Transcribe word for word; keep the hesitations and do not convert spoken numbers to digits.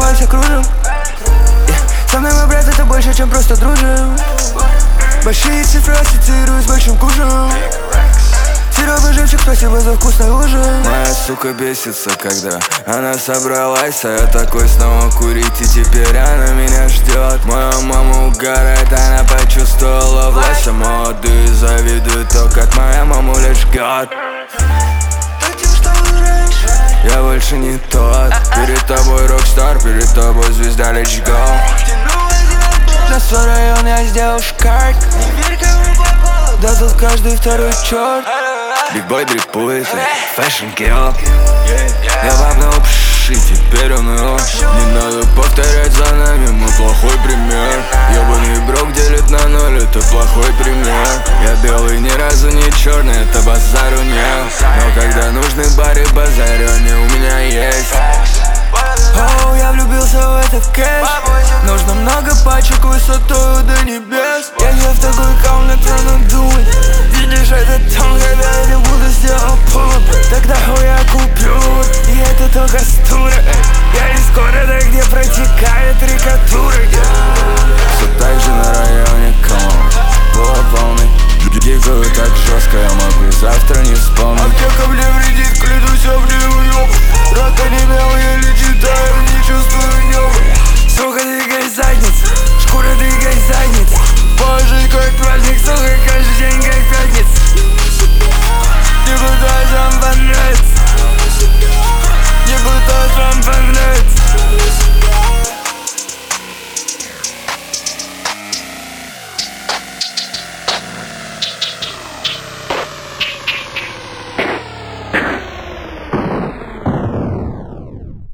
все кружим. yeah. Со мной мы, брат, это больше, чем просто дружим. Большие цифры ассоциирую с большим кушем. Серёга жемчуг, спасибо за вкусный ужин. Моя сука бесится, когда она собралась, а я такой снова курить, и теперь она меня ждет. Моя мама угорает, она почувствовала власть, а молодые завидуют то, как моя мамуля жгет. Я больше не тот. Перед тобой рокстар, перед тобой звезда, let's go. На свой район я сделал шкарт. Да тут каждый второй черт. Бигбой дрипует, фэшн kill. Я вапнул пш, и теперь он его. Не надо повторять за нами, мы плохой пример. Ебаный брок делит на ноль, это плохой пример. Я белый, ни разу не черный, это базар